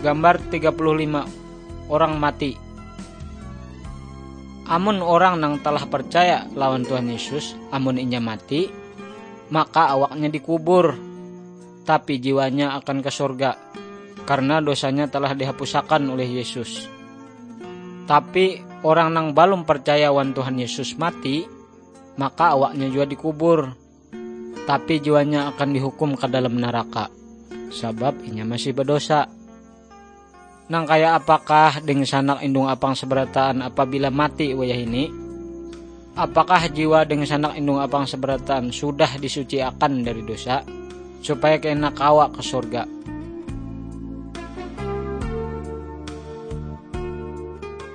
Gambar 35. Orang mati. Amun orang nang telah percaya lawan Tuhan Yesus, amun inya mati, maka awaknya dikubur, tapi jiwanya akan ke surga, karena dosanya telah dihapusakan oleh Yesus. Tapi orang nang balum percaya wan Tuhan Yesus mati, maka awaknya juga dikubur, tapi jiwanya akan dihukum ke dalam neraka, sebab inya masih berdosa. Nang kaya apakah dengan sanak indung apang seberataan apabila mati wayah ini? Apakah jiwa dengan sanak indung apang seberataan sudah disuciakan dari dosa, supaya kena kawa ke surga?